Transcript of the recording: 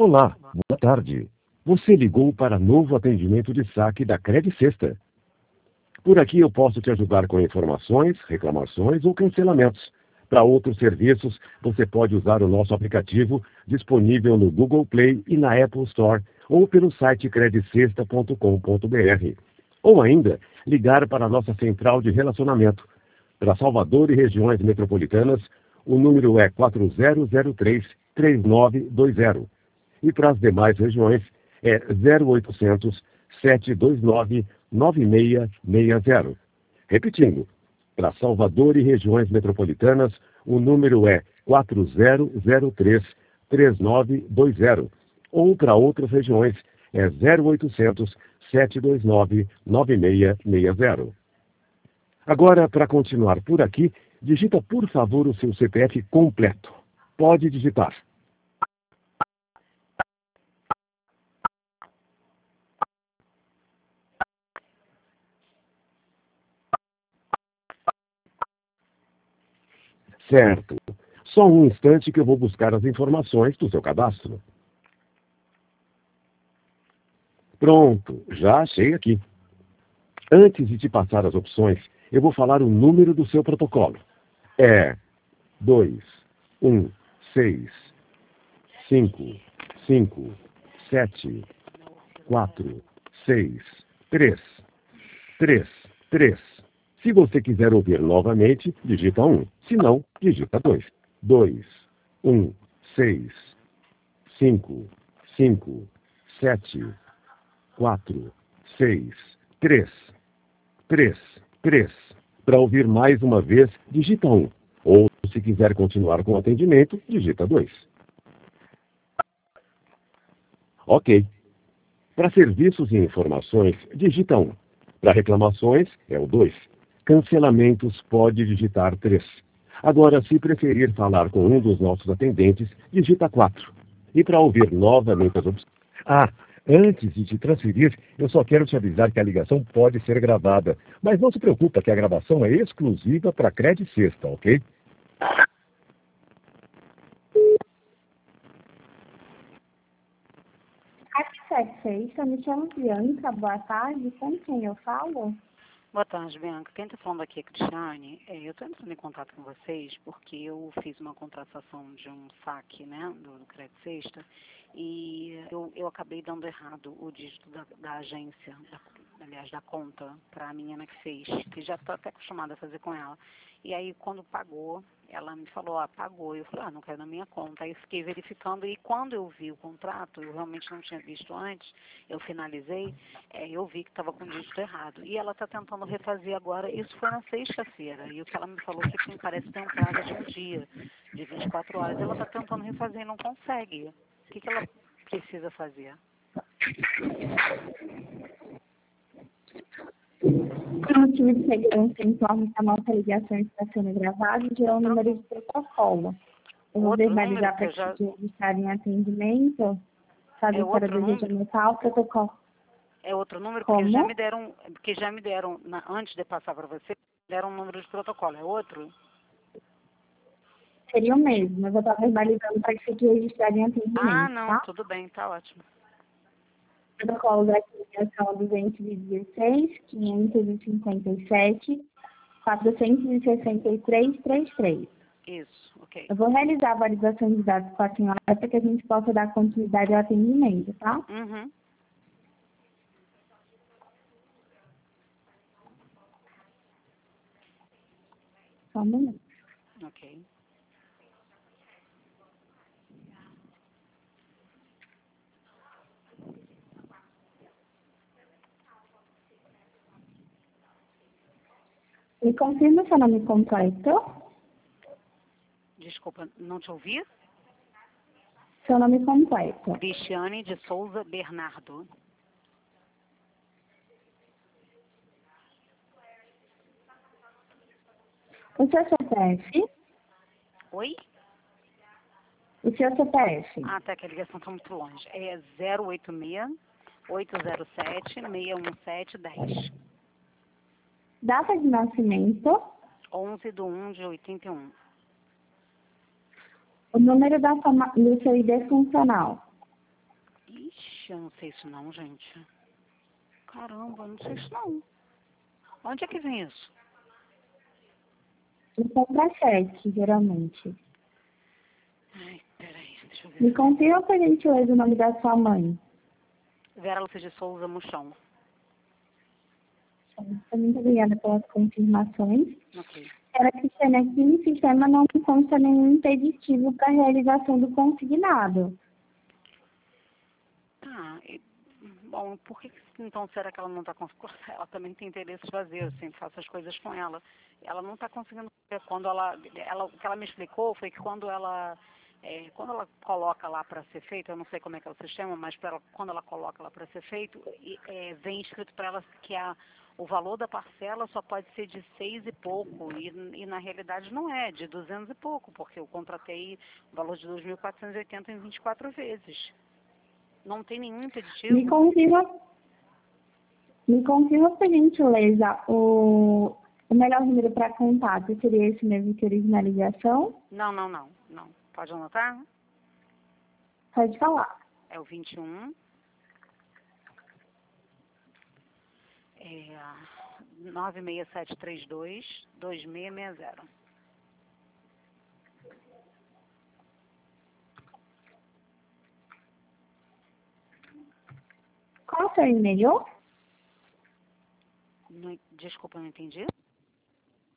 Olá, boa tarde. Você ligou para novo atendimento de saque da Cred Sexta. Por aqui eu posso te ajudar com informações, reclamações ou cancelamentos. Para outros serviços, você pode usar o nosso aplicativo disponível no Google Play e na Apple Store ou pelo site credcesta.com.br. Ou ainda, ligar para a nossa central de relacionamento. Para Salvador e regiões metropolitanas, o número é 4003-3920. E para as demais regiões é 0800 729 9660. Repetindo, para Salvador e regiões metropolitanas, o número é 4003-3920. Ou para outras regiões é 0800 729 9660. Agora, para continuar por aqui, digita por favor o seu CPF completo. Pode digitar. Certo. Só um instante que eu vou buscar as informações do seu cadastro. Pronto, já achei aqui. Antes de te passar as opções, eu vou falar o número do seu protocolo. É 2, 1, 6, 5, 5, 7, 4, 6, 3, 3, 3. Se você quiser ouvir novamente, digita 1. Se não, digita 2. 2, 1, 6, 5, 5, 7, 4, 6, 3, 3, 3. Para ouvir mais uma vez, digita 1. Ou, se quiser continuar com o atendimento, digita 2. Ok. Para serviços e informações, digita 1. Para reclamações, é o 2. Cancelamentos, pode digitar 3. Agora, se preferir falar com um dos nossos atendentes, digita 4. E para ouvir novamente as opções... Antes de te transferir, eu só quero te avisar que a ligação pode ser gravada. Mas não se preocupa que a gravação é exclusiva para a Cred Sexta, ok? Sexta, me chamo Bianca, boa tarde, com quem eu falo? Boa tarde, Bianca. Quem está falando aqui é Cristiane. Eu estou entrando em contato com vocês porque eu fiz uma contratação de um saque, né, do Cred Sexta, e eu acabei dando errado o dígito da agência, aliás, da conta, para a menina que fez, que já estou até acostumada a fazer com ela. E aí, quando pagou, ela me falou, pagou. Eu falei, não caiu na minha conta. Aí eu fiquei verificando, e quando eu vi o contrato, eu realmente não tinha visto antes, eu finalizei, eu vi que estava com o dígito errado. E ela está tentando refazer agora, isso foi na sexta-feira, e o que ela me falou que parece ter um prazo de um dia, de 24 horas. Ela está tentando refazer e não consegue. O que ela precisa fazer? Por motivo de segurança, informe que a nossa ligação está sendo gravada e gerou um número de protocolo. Eu vou verbalizar para que registrar em atendimento, sabe, para desejar anotar o protocolo. É outro número? Como? Porque já me deram, antes de passar para você, deram um número de protocolo. É outro? Seria o mesmo, eu vou estar verbalizando para que fique registrado em atendimento, não, tá? tudo bem, tá ótimo. Protocolo da filiação 216, 557, 463-33. Isso, ok. Eu vou realizar a validação de dados com a senhora para que a gente possa dar continuidade ao atendimento, tá? Uhum. Só um minuto. Ok. Me confirma seu nome completo? Desculpa, não te ouvi? Seu nome completo. Cristiane de Souza Bernardo. O seu CPF? Oi? O seu CPF? Tá, que a ligação está muito longe. É 086-807-617-10. Data de nascimento? 11/1/81. O número do seu ID funcional? Eu não sei isso não, gente. Caramba, eu não sei isso não. Onde é que vem isso? Isso é para cheque, geralmente. Ai, peraí, deixa eu ver. Me confirma, por gentileza, o nome da sua mãe. Vera Lúcia de Souza Muxão. Muito obrigada pelas confirmações. Ok. Era Cristiane, aqui no sistema não consta nenhum impeditivo para a realização do consignado. Tá, bom, por que então será que ela não está conseguindo? Ela também tem interesses vazios, eu sempre faço as coisas com ela. Ela não está conseguindo. Quando o que ela me explicou foi que quando ela coloca lá para ser feito, eu não sei como é que é o sistema, mas quando ela coloca lá para ser feito, vem escrito para ela que o valor da parcela só pode ser de 6 e pouco, e na realidade não é, de 200 e pouco, porque eu contratei o valor de 2.480 em 24 vezes. Não tem nenhum impeditivo. Me confirma, por gentileza, o melhor número para contato seria esse mesmo que originar a ligação? Não. Pode anotar? Pode falar. É o 21. 96732-2660. Qual é o seu e-mail? Desculpa, não entendi.